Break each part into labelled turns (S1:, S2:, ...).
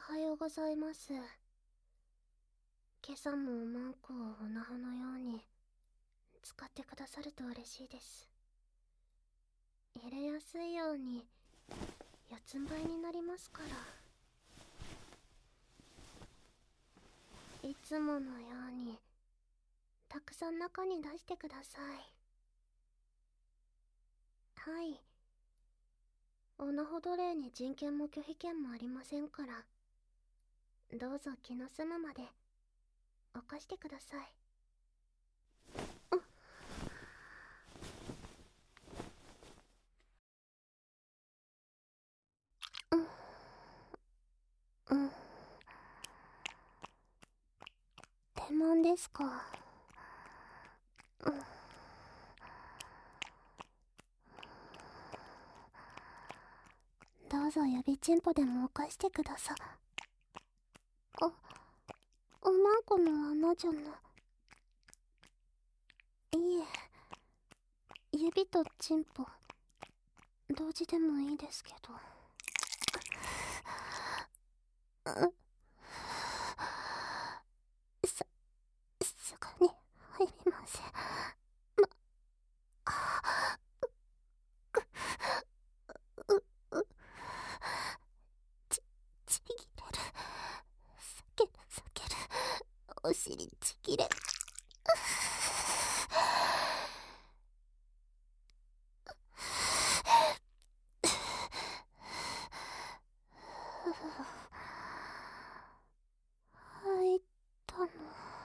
S1: はようございます。今朝もマンコをオナホのように使ってくださると嬉しいです。入れやすいように四つん這いになりますから、いつものようにたくさん中に出してください。はい、オナホ奴隷に人権も拒否権もありませんから、どうぞ気の済むまで犯してください。うん。手満ですか。どうぞ指チンポでも犯してくださ。おまんこの穴じゃな。いえ、指とチンポ同時でもいいですけど。すぐに入りません。ちぎれる。避ける。お尻ちぎれる。入ったの。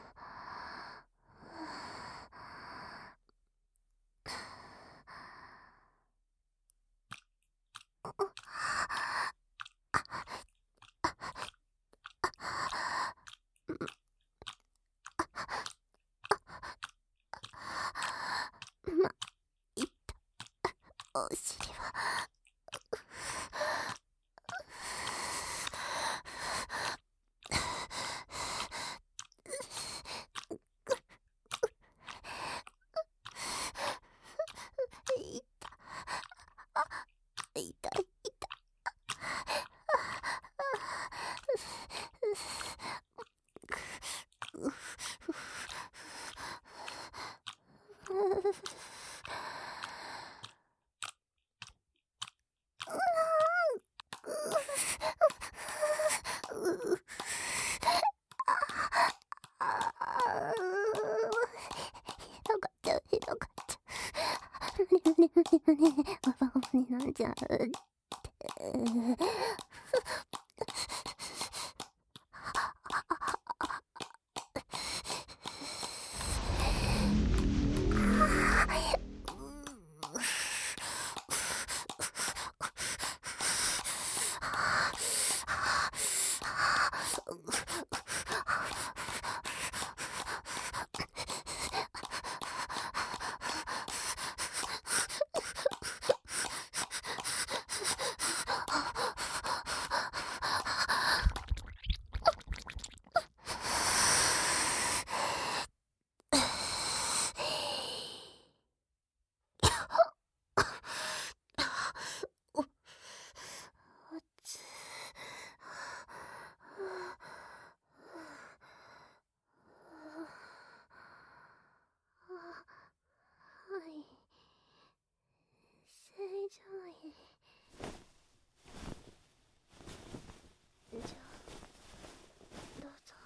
S1: いったお尻は。痛い。広がっちゃう。無理。おばおばになっちゃうって。はい、正常位。じゃあどうぞ。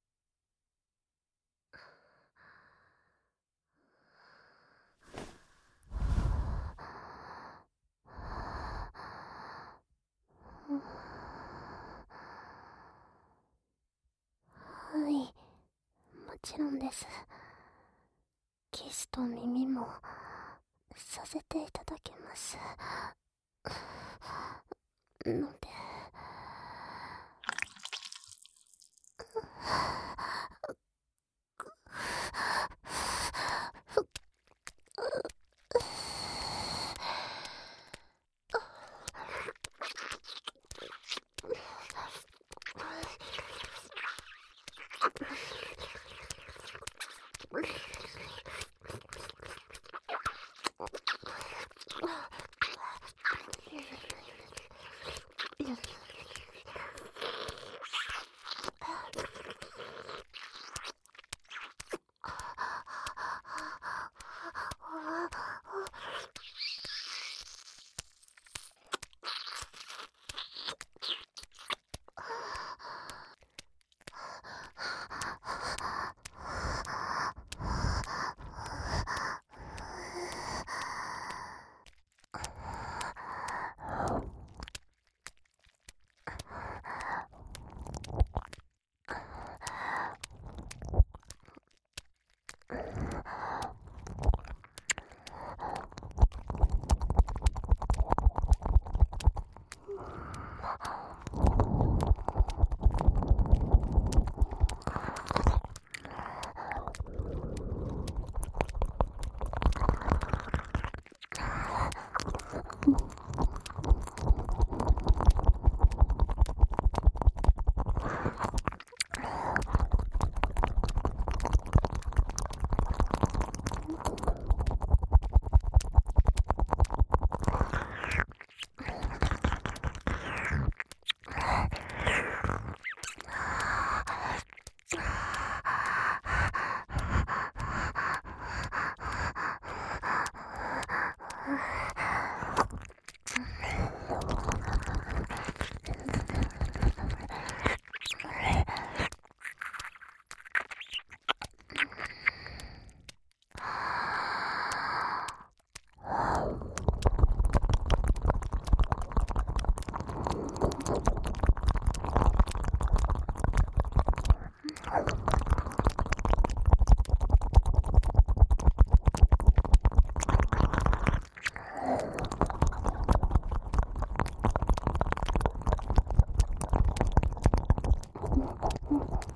S1: はい、もちろんです。キスと耳もさせていただきますので。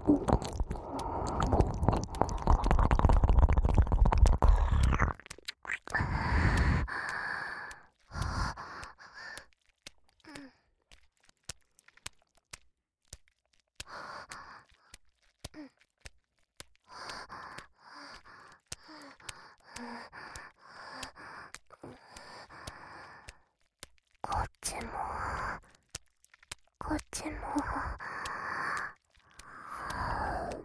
S1: こっちもこっちも。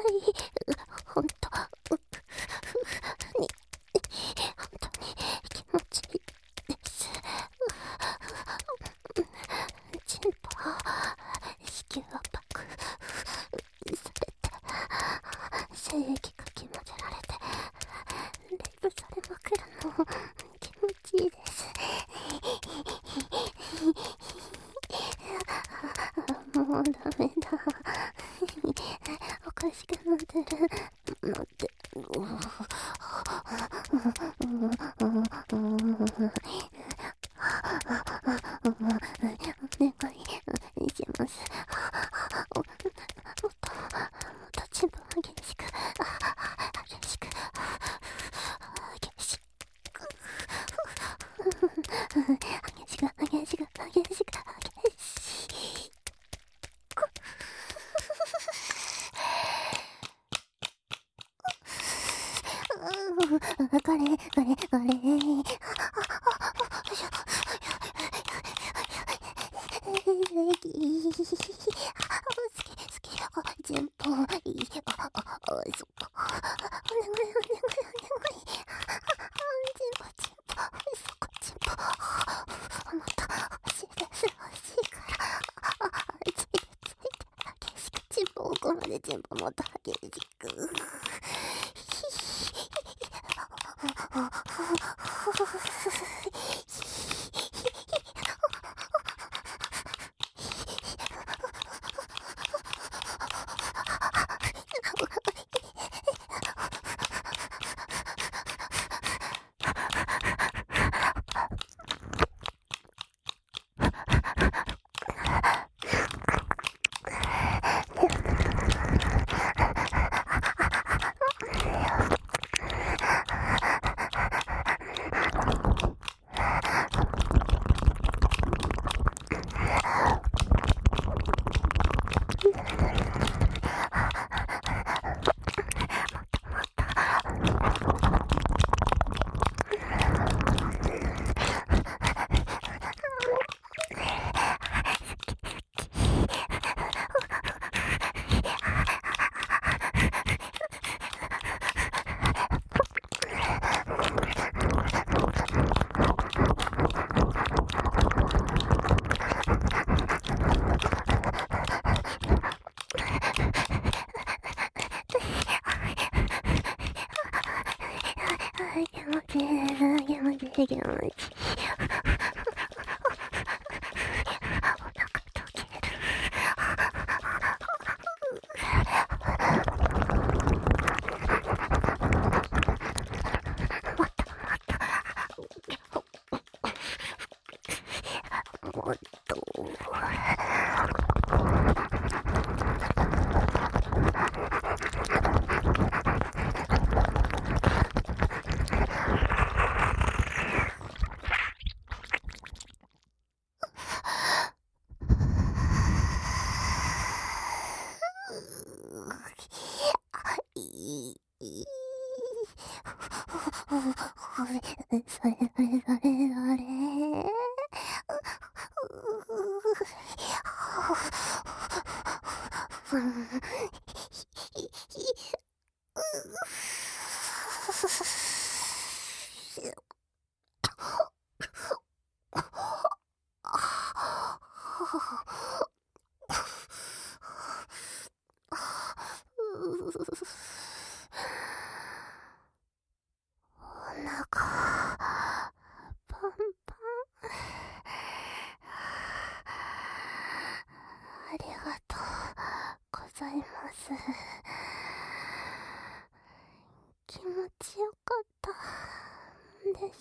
S1: ほんとに本当に気持ちいいです。チンポ子宮圧迫されて、精液かき混ぜられて、レイプされまくるの気持ちいいです。もうダメだ。おかしくなってる。なって。お願いします。もっと自分激しく、激しく、激しく、激しく。これ。前方いい。そっか。お願い。前方。もっと欲しいです。欲しいから。ついて。激しく。前方奥まで前方もっと激しく。気持ちいい。それ。お腹パンパン。ありがとうございます。気持ちよかったです。